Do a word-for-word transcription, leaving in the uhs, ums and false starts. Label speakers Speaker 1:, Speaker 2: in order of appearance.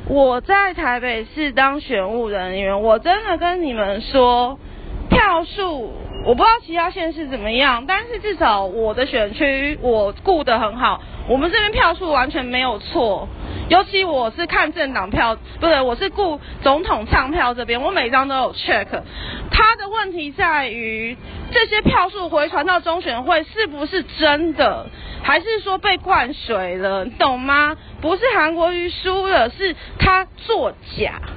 Speaker 1: 我在台北市当选务人员，我真的跟你们说，票数我不知道其他县市怎么样，但是至少我的选区我顾得很好，我们这边票数完全没有错。尤其我是看政党票，不对，我是顾总统唱票这边，我每张都有 check。他的问题在于这些票数回传到中选会是不是真的，还是说被灌水了，你懂吗？不是韩国瑜输了，是他作假。